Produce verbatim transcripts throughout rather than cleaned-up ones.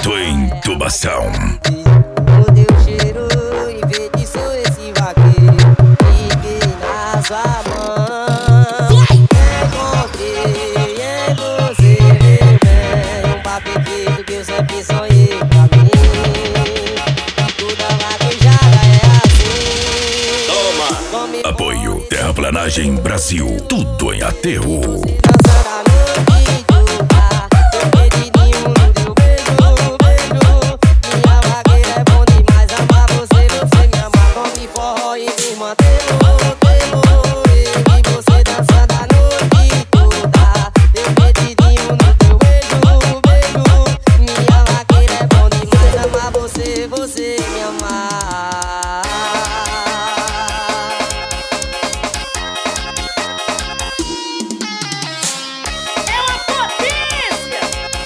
Ducato em Tubação. O teu cheiro enfeitiçou esse vaqueiro. Fiquei na sua mão. Encontrei em você, meu bem, um par perfeito que eu sempre sonhei pra mim. Toda vaquejada é assim. Toma! Apoio Terraplanagem Brasil. Tudo em aterro. Você me amar. É uma potência.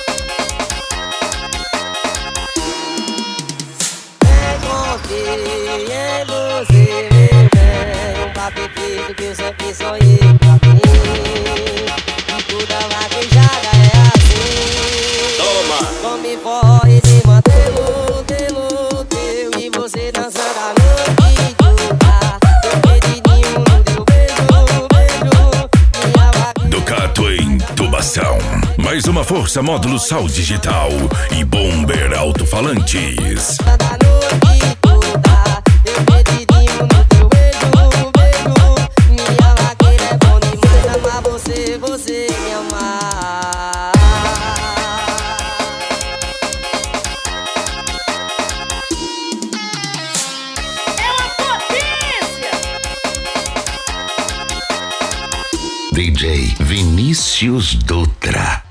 Encontrei em você, meu bem, um par perfeito que eu sempre sonhei pra mim. E toda vaquejada é assim. Toma! Come forró e te mantelo, telo, teu. E você dançando a noite toda. Eu perdidinho no teu beijo, beijo. Minha vaquejada. Ducato em Tubação. Mais uma força módulo Sal Digital e Bomber Alto-Falantes. Da noite toda, eu perdidinho no teu beijo, beijo. Minha vaqueira é bom demais amar você, você me amar. É uma potência. D J Vinícius Dutra.